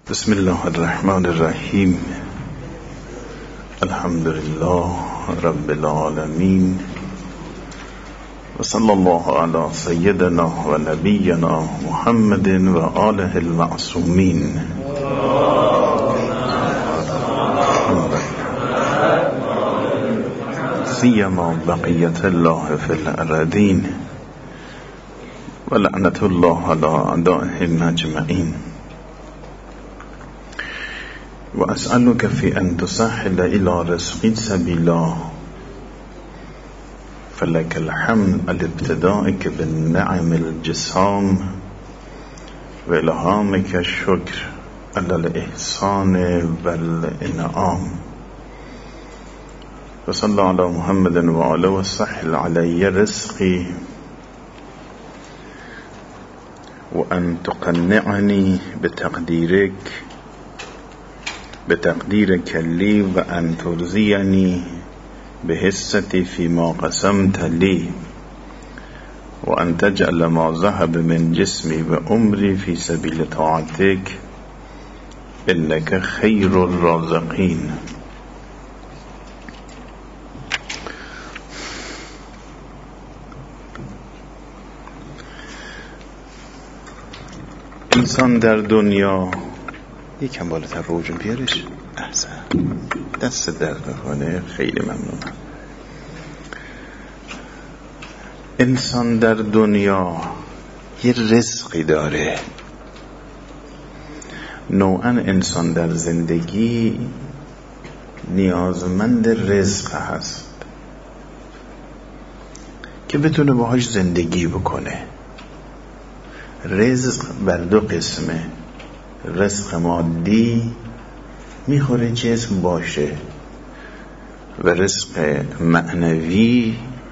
بسم الله الرحمن الرحیم. الحمد لله رب العالمین و صلی الله علی سیدنا و نبینا محمد و آله المعصومین. سیما بقیت الله فی الارضین و لعنت الله علی اعدائهم اجمعین. و اسألك فی ان تسهل الى رزقی سبیلا فلك الحمد الابتدائك بالنعم الجسام و الهامك الشکر على الاحسان والانعام. و صلی علی محمد و آله و سهل علی رزقی و ان تقنعني بتقديرك لي وأن ترزيني بحصتي فيما قسمت لي وأن تجعل ما ذهب من جسمي وعمري في سبيل طاعتك إنك خير الرازقين. انسان در دنیا یکم بالاتر روجون بیارش. احسن، دست درد نکنه، خیلی ممنونم. انسان در دنیا یه رزقی داره. نوعا انسان در زندگی نیازمند رزق هست که بتونه باهاش زندگی بکنه. رزق بر دو قسمه. رزق مادی میخوره جسم باشه و رزق معنوی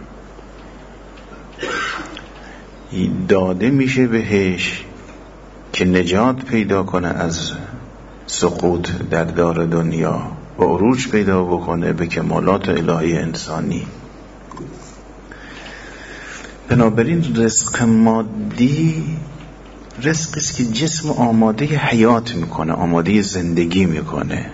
داده میشه بهش که نجات پیدا کنه از سقوط در دار دنیا و عروج پیدا بکنه به کمالات الهی انسانی. بنابراین رزق مادی رزقی است که جسم آماده حیات میکنه، آماده زندگی میکنه.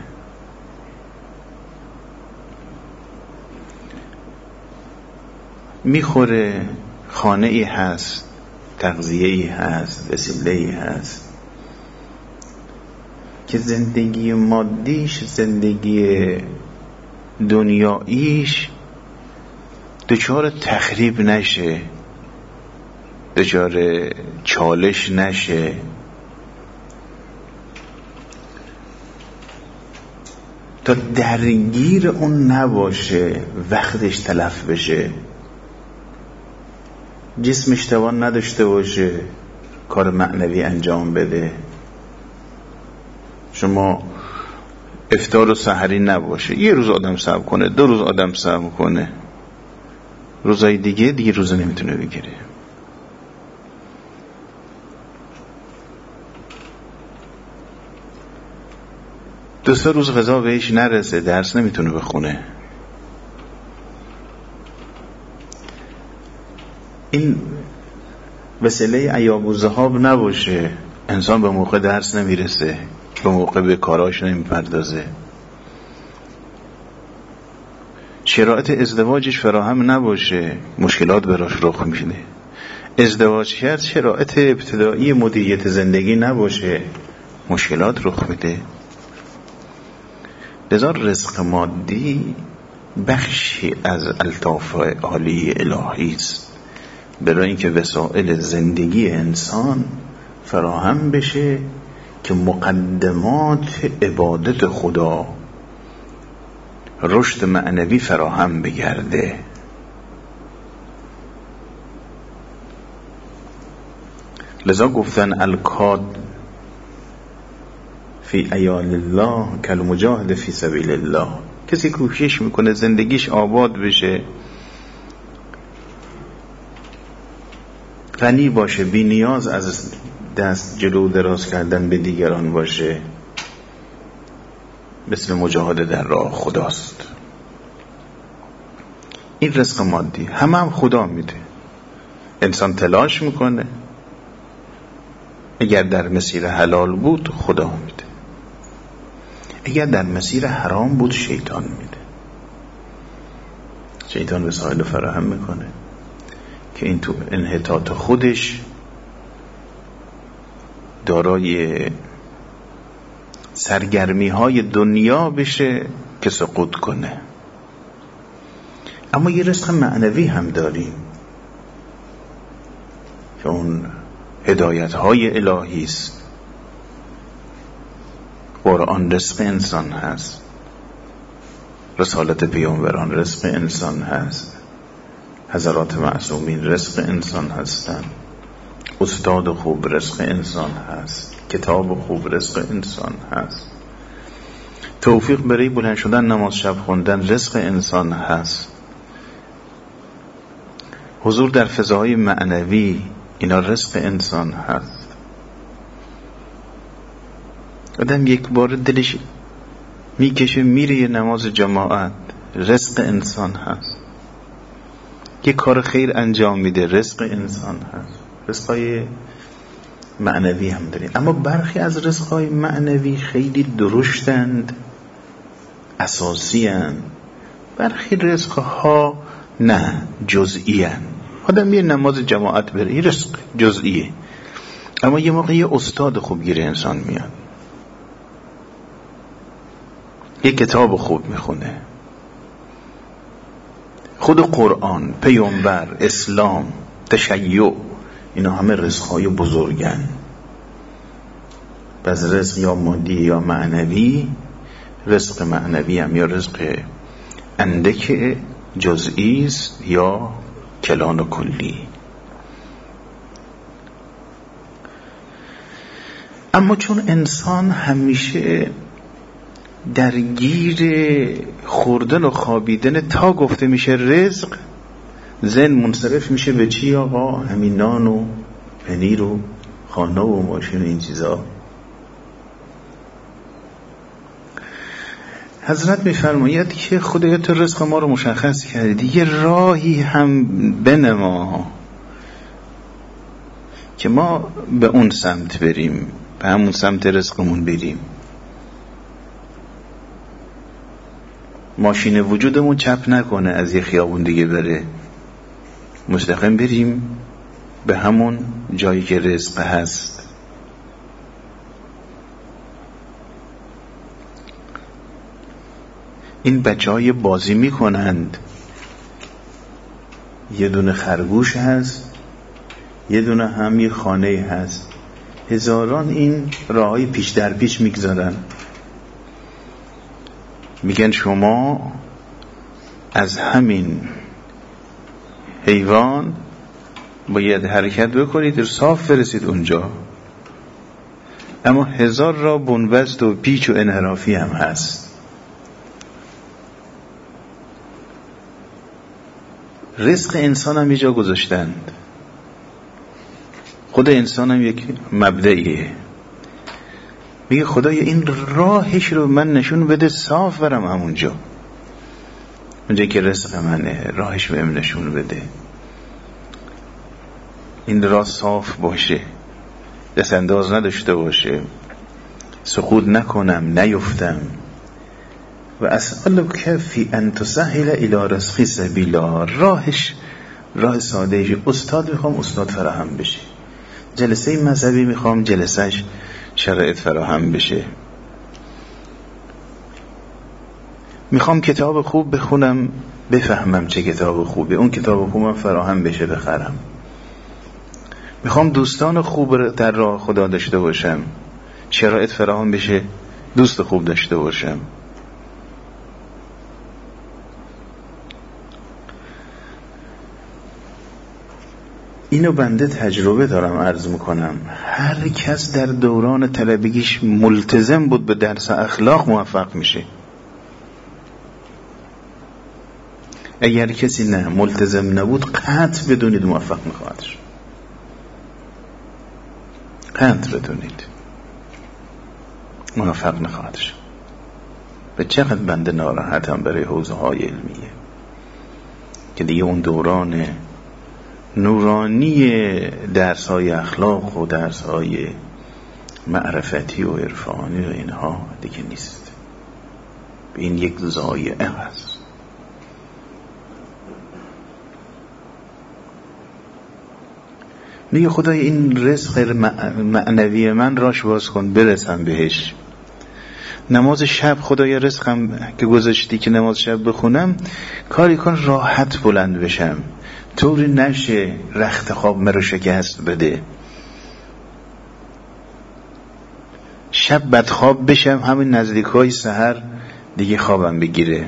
میخوره، خانه ای هست، تغذیه ای هست، وسیله ای هست که زندگی مادیش، زندگی دنیاییش دچار تخریب نشه، دچار چالش نشه. تا درگیر اون نباشه، وقتش تلف بشه، جسمش توان نداشته باشه کار معنوی انجام بده. شما افطار و سحری نباشه، یه روز آدم صبر کنه، 2 روز آدم صبر کنه، روزای دیگه روز نمیتونه بگیره. دو 3 روز غذا بهش نرسه، درس نمیتونه بخونه. این وسیله ایاب و ذهاب نباشه، انسان به موقع درس نمیرسه، به موقع به کاراش نمیپردازه، شرایط ازدواجش فراهم نباشه، مشکلات براش رخ میده. ازدواج کرد، شرایط ابتدایی مدیریت زندگی نباشه، مشکلات رخ میده. لذا رزق مادی بخشی از الطاف عالی الهی است برای اینکه وسایل زندگی انسان فراهم بشه که مقدمات عبادت خدا، رشد معنوی فراهم بگرده. لذا گفتن الکاد فی ایال الله کالمجاهد فی سبیل الله. کسی کوشش میکنه زندگیش آباد بشه، غنی باشه، بی نیاز از دست جلو دراز کردن به دیگران باشه، مثل مجاهده در راه خداست. این رزق مادی هم خدا میده. انسان تلاش میکنه، اگر در مسیر حلال بود خدا میده. اگر در مسیر حرام بود شیطان میده، شیطان وسایل فراهم میکنه که این تو انحطاط خودش دارای سرگرمی های دنیا بشه که سقوط کنه. اما یه رزق معنوی هم داریم که اون هدایت های الهی است. قرآن رزق انسان هست، رسالت پیامبران رزق انسان هست، حضرات معصومین رزق انسان هستند، استاد خوب رزق انسان هست، کتاب خوب رزق انسان هست، توفیق برای بلند شدن نماز شب خوندن رزق انسان هست، حضور در فضاهای معنوی اینا رزق انسان هست. آدم یک بار دلش میکشه میره یه نماز جماعت رزق انسان هست، یه کار خیر انجام میده رزق انسان هست. رزقای معنوی هم داریم، اما برخی از رزقای معنوی خیلی درشتند، اساسی هستند. برخی رزقها نه، جزئی هستند. آدم یه نماز جماعت بره یه رزق جزئیه، اما یه موقع یه استاد خوب گیره انسان میاد، یه کتاب خوب میخونه، خود قرآن، پیامبر، اسلام، تشیع، اینا همه رزقهای بزرگن. پس رزق یا مادی یا معنوی، رزق معنوی هم یا رزق اندک جزئی است یا کلان و کلی. اما چون انسان همیشه درگیر خوردن و خوابیدن تا گفته میشه رزق، ذهن منصرف میشه به چی آقا؟ همین نان و پنیر و خانه و ماشین و این چیزا. حضرت میفرماید که خدای تو رزق ما رو مشخص کردی، یه راهی هم بنما که ما به اون سمت بریم، به همون سمت رزقمون بریم. ماشین وجودمون چپ نکنه از یه خیابون دیگه بره، مستقیم بریم به همون جایی که رزق هست. این بچه‌های بازی میکنند، یه دونه خرگوش هست، یه دونه هم یه خانه هست، هزاران این راهی پیش در پیش میگذارن، میگن شما از همین حیوان باید حرکت بکنید و صاف برسید اونجا. اما هزار را بنبست و پیچ و انحرافی هم هست. رزق انسان هم یه جا گذاشتند، خود انسان هم یک مبدئیه، میگه خدای این راهش رو من نشون بده صاف برم همونجا، اونجا که رزق منه راهش بهم نشون بده، این راه صاف باشه، دست انداز نداشته باشه، سقوط نکنم، نیفتم. و اسألک فی ان تسهل الی رزقی سبیلا، راهش راه سادهش. استاد میخوام استاد فراهم بشه، جلسه مذهبی میخوام جلسهش شرایط فراهم بشه، میخوام کتاب خوب بخونم بفهمم چه کتاب خوبه، اون کتاب خوبم فراهم بشه بخرم، میخوام دوستان خوب در راه خدا داشته باشم، شرایط فراهم بشه دوست خوب داشته باشم. اینو بنده تجربه دارم عرض میکنم. هر کس در دوران طلبگیش ملتزم بود به درس اخلاق موفق میشه. اگر کسی نه ملتزم نبود قطع بدونید موفق میخواد شد، قطع بدونید موفق نخواهد شد. به چقدر بنده ناراحتم برای حوزه های علمیه که دیگه اون دوران نورانی درس های اخلاق و درس های معرفتی و عرفانی و اینها دیگه نیست. این یک ضایعه هست. میگه خدای این رزق معنوی من راش باز کن برسم بهش. نماز شب خدای رزقم که گذاشتی که نماز شب بخونم کاری کن راحت بلند بشم، طوری نشه رخت خواب مرا شکست بده، شب بدخواب بشم همین نزدیکای سحر دیگه خوابم بگیره.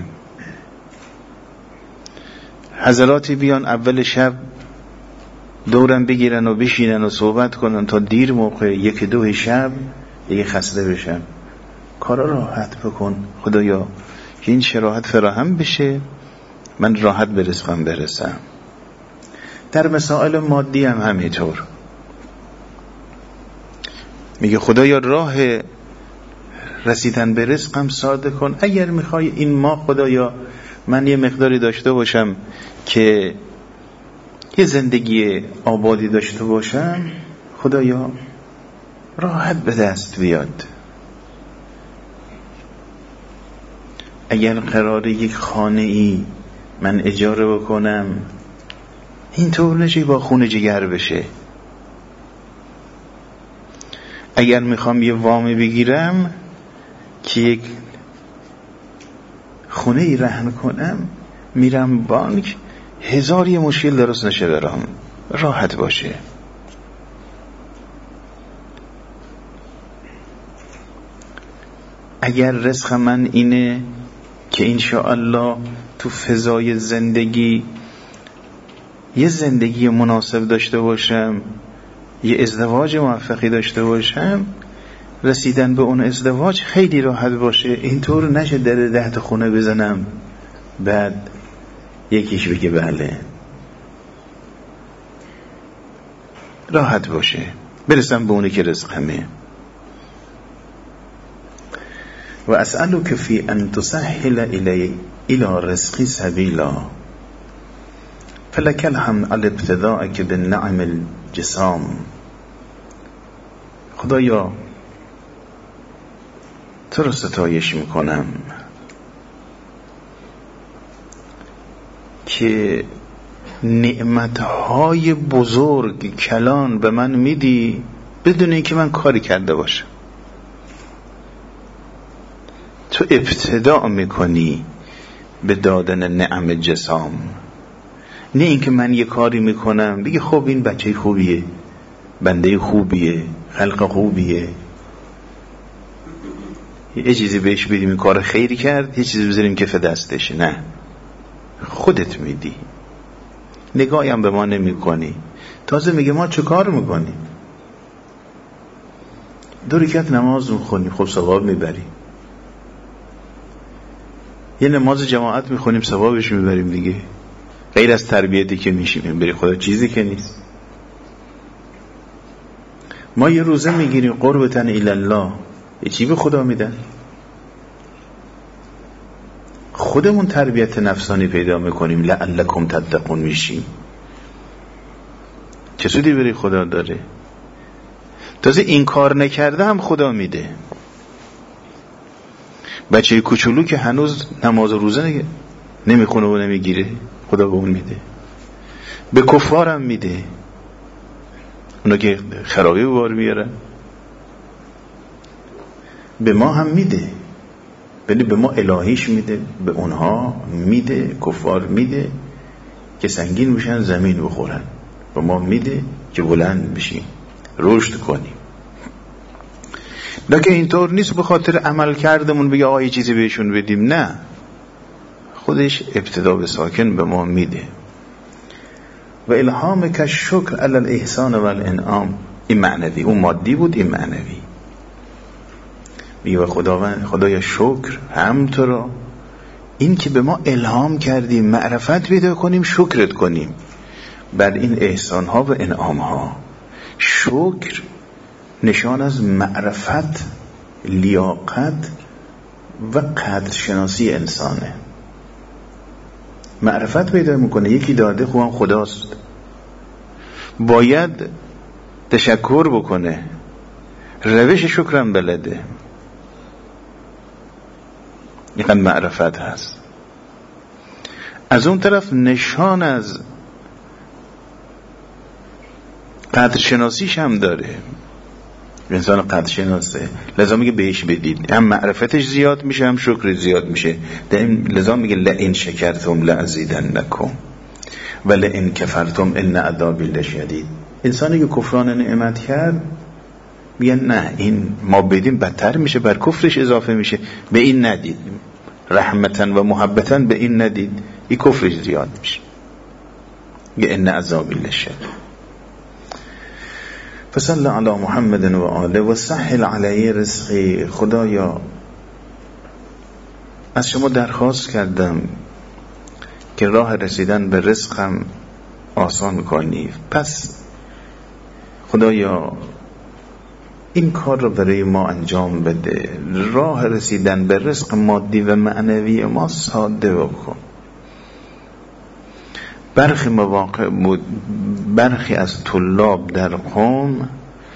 حضراتی بیان اول شب دورم بگیرن و بشینن و صحبت کنن تا دیر موقع 1-2 شب دیگه خسته بشم. کارا راحت بکن خدایا که این شراحت فراهم بشه، من راحت به رزقم برسم. در مسائل مادی هم همینطور میگه خدایا راه رسیدن به رزقم ساده کن. اگر میخوای این ماه خدایا من یه مقداری داشته باشم که یه زندگی آبادی داشته باشم، خدایا راحت به دست بیاد. اگر قراره یک خانه ای من اجاره بکنم اینطور نشه با خونه جگر بشه. اگر میخوام یه وامی بگیرم که یک خونه ای رهن کنم میرم بانک 1000 یه مشکل درست نشه برام، راحت باشه. اگر رزق من اینه که انشاءالله تو فضای زندگی یه زندگی مناسب داشته باشم، یه ازدواج موفقی داشته باشم، رسیدن به اون ازدواج خیلی راحت باشه. اینطور نشه در 10 تا خونه بزنم بعد یکیش بگه بله. راحت باشه برسم به اونی که رزقمه. و اسألک فی ان تسهل الی رزقی سبیلا فلک الحمد علی ابتدائک بالنعم الجسام. خدایا تو رو ستایش میکنم که نعمتهای بزرگ کلان به من میدی بدون اینکه من کاری کرده باشم. تو ابتدا میکنی به دادن نعم جسام، نه اینکه من یه کاری میکنم بگی خب این بچه خوبیه، بنده خوبیه، خلق خوبیه، یه چیزی بهش بدیم این کار خیری کرد، یه چیزی بذاریم کف دستش. نه، خودت میدی، نگاهی هم به ما نمی کنی. تازه میگه ما چه کار میکنیم؟ 2 رکعت نماز میخونیم، خب ثواب میبریم. یه نماز جماعت میخونیم، ثوابش میبریم دیگه. غیر از تربیتی که میشیم بری خدا چیزی که نیست. ما یه روزه میگیریم قربتن الی الله، یه چی به خدا میدن؟ خودمون تربیت نفسانی پیدا میکنیم، لعلکم تتقون میشیم. چه سودی بری خدا داره؟ تازه این کار نکرده هم خدا میده. بچه کوچولو که هنوز نماز و روزه نمیخونه و نمیگیره، خدا به اون میده. به کفار هم میده، اونا که خرابی بار میارن. به ما هم میده، ولی به ما الهیش میده، به اونها میده، کفار میده که سنگین بشن زمین بخورن، به ما میده که بلند بشیم رشد کنیم. لکه اینطور نیست به خاطر عمل کردمون بگه آقا یه چیزی بهشون بدیم، نه، خودش ابتدا به ساکن به ما میده. و الهامک الشکر علی الاحسان و الانعام، این معنوی، اون مادی بود، این معنوی. میگه و خدایا شکر هم تو را، این که به ما الهام کردیم معرفت پیدا کنیم، شکرت کنیم بر این احسان ها و انعام ها. شکر نشان از معرفت، لیاقت و قدر شناسی انسانه. معرفت پیدا میکنه یکی داده خوبم خداست، باید تشکر بکنه، روش شکرم بلده. اینقدر معرفت هست. از اون طرف نشان از قدرشناسیش هم داره. انسان قدرشناسه، لذا میگه بهش بدید، هم معرفتش زیاد میشه هم شکر زیاد میشه. لذا میگه لئن شکرتم لازیدنکم و لئن کفرتم ان عذابی لشدید. انسانی که کفران نعمت کرد میگن نه، این ما بدیم بدتر میشه، بر کفرش اضافه میشه. به این ندید، رحمتا و محبتا به این ندید، این کفرش زیاد میشه. میگه ان عذابی لشدید. فصل علی محمد و آله و سهل علی رزقی. خدایا از شما درخواست کردم که راه رسیدن به رزقم آسان کنی، پس خدایا این کار رو برای ما انجام بده، راه رسیدن به رزق مادی و معنوی ما ساده بکن. برخی مواقع بود برخی از طلاب در قم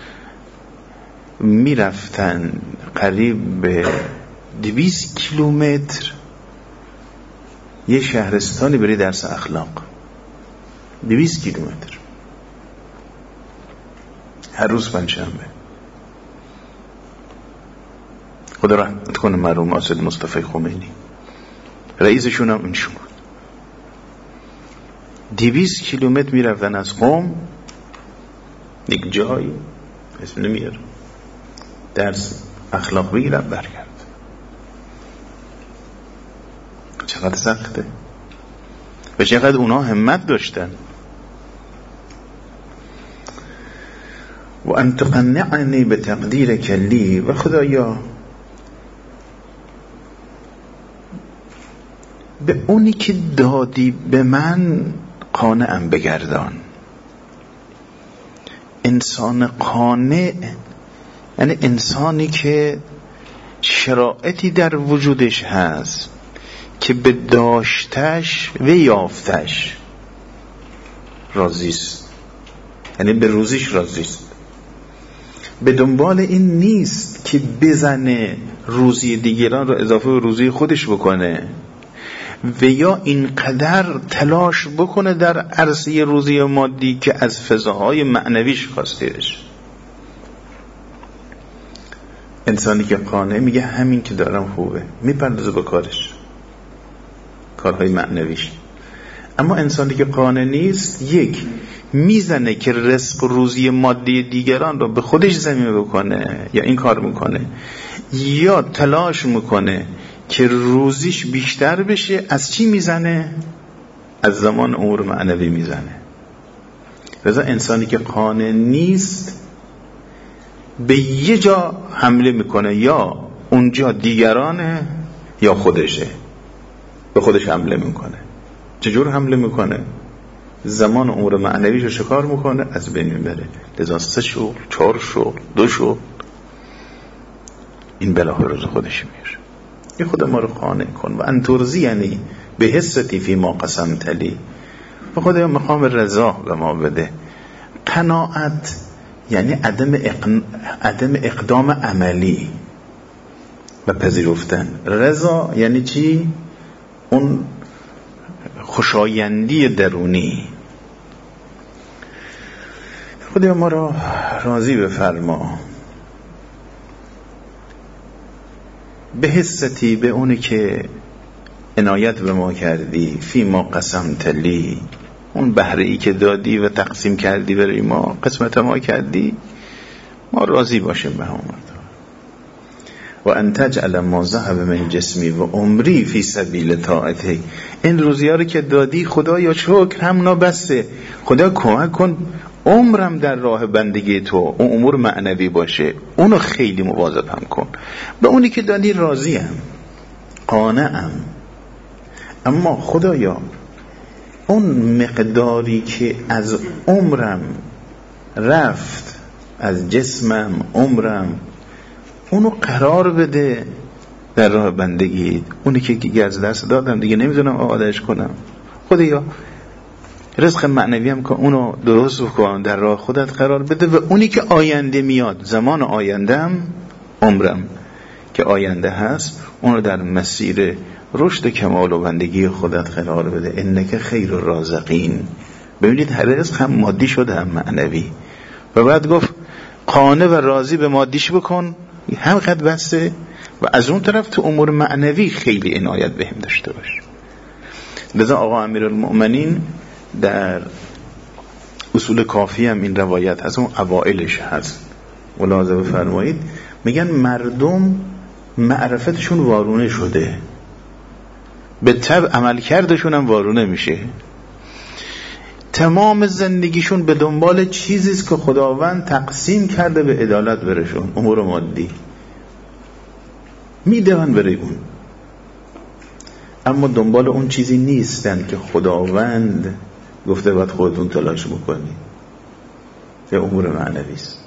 می رفتن قریب به 200 کیلومتر یه شهرستانی برای درس اخلاق. 200 کیلومتر هر روز پنجشنبه. خدا رحمت کنه مرحوم اسد مصطفی خمینی، رئیسشون هم اینشون بود. 200 کیلومتر می رفتن از قم یک جایی اسم نمیارم، درس اخلاق بگیرن برگرد. چقدر سخته و چقدر اونا همت داشتن. و انت قنعنی به تقدیر کلی. و خدایا به اونی که دادی به من قانعم بگردان. انسان قانع یعنی انسانی که شرایطی در وجودش هست که به داشتش و یافتش راضیست، یعنی به روزیش راضیست، به دنبال این نیست که بزنه روزی دیگران رو اضافه به روزی خودش بکنه و یا اینقدر تلاش بکنه در عرصه روزی مادی که از فضاهای معنویش خواستیش. انسانی که قانع میگه همین که دارم خوبه، میپردازه به کارش، کارهای معنویش. اما انسانی که قانع نیست، یک میزنه که رزق روزی مادی دیگران رو به خودش ضمیمه بکنه یا این کار میکنه، یا تلاش میکنه که روزیش بیشتر بشه. از چی میزنه؟ از زمان امور معنوی میزنه. لذا انسانی که قانع نیست به یه جا حمله میکنه، یا اونجا دیگرانه یا خودشه، به خودش حمله میکنه. چجور حمله میکنه؟ زمان امور معنویش رو شکار میکنه، از بین میبره. لذا 3 شغل 4 شغل 2 شغل این بلاه روز خودش میاره. این خود ما رو قانع کن. و انترزی یعنی به حستی فی ما قسمت لی. و خدا مقام رضا به ما بده. قناعت یعنی عدم اقدام عملی و پذیرفتن. رضا یعنی چی؟ اون خوشایندی درونی. خدا ما رو راضی بفرما. به حستی به اونی که عنایت به ما کردی، فی ما قسمت لی، اون بهره ای که دادی و تقسیم کردی برای ما، قسمت ما کردی، ما راضی باشیم به همون. و ان تجعل ما ذهب من جسمی و عمری فی سبیل طاعتی. این روزی ها رو که دادی خدایا شکر همونا بسته. خدا کمک کن عمرم در راه بندگی تو اون امور معنوی باشه، اونو خیلی مواظب هم کن. به اونی که دادی راضیم، قانعم. اما خدایا اون مقداری که از عمرم رفت، از جسمم، عمرم، اونو قرار بده در راه بندگی. اونی که دیگه از دست دادم دیگه نمیدونم آمادهش کنم. خدایا رزق معنوی هم که اونو درست بکن، در راه خودت قرار بده. و اونی که آینده میاد، زمان آیندهم، عمرم که آینده هست اونو در مسیر رشد کمال و بندگی خودت قرار بده. انک خیر الرازقین. ببینید هر رزق هم مادی شده هم معنوی. و بعد گفت قانع و راضی به مادیش بکن، هم قد بسته، و از اون طرف تو امور معنوی خیلی عنایت بهم داشته باش. لذا آقا امیرالمؤمنین در اصول کافی هم این روایت از اون اوائلش هست، ملاحظه بفرمایید، میگن مردم معرفتشون وارونه شده، به طبع عملکردشون هم وارونه میشه، تمام زندگیشون به دنبال چیزیست که خداوند تقسیم کرده به عدالت برشون، امور مادی میدون برای اون، اما دنبال اون چیزی نیستن که خداوند گفته باید خودتون تلاش بکنی، به امور معنوی است.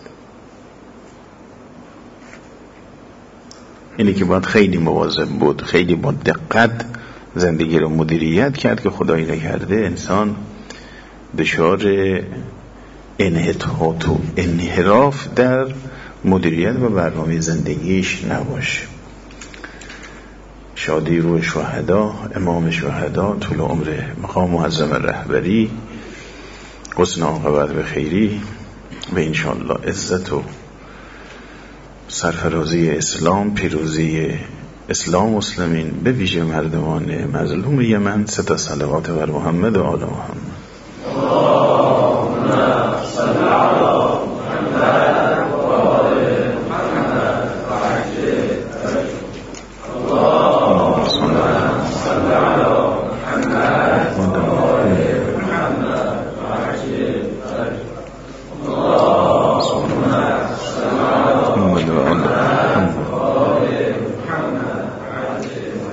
اینی که باید خیلی مواظب بود، خیلی با دقت زندگی رو مدیریت کرد که خدایی نکرده انسان دچار انحطاط و انحراف در مدیریت و برنامه زندگیش نباشه. شادی روح شهدا، امام شهدا، طول عمر مقام معظم رهبری، حسن عاقبت به خیری و انشاءالله عزت و سرفرازی اسلام، پیروزی اسلام مسلمین، به ویژه مردمان مظلوم یمن. 3 صلوات بر محمد و آل محمد. اللهم صل علی محمد و آل محمد و عجل. اللهم صل علی محمد و آل محمد و عجل. اللهم صل علی محمد و آل محمد.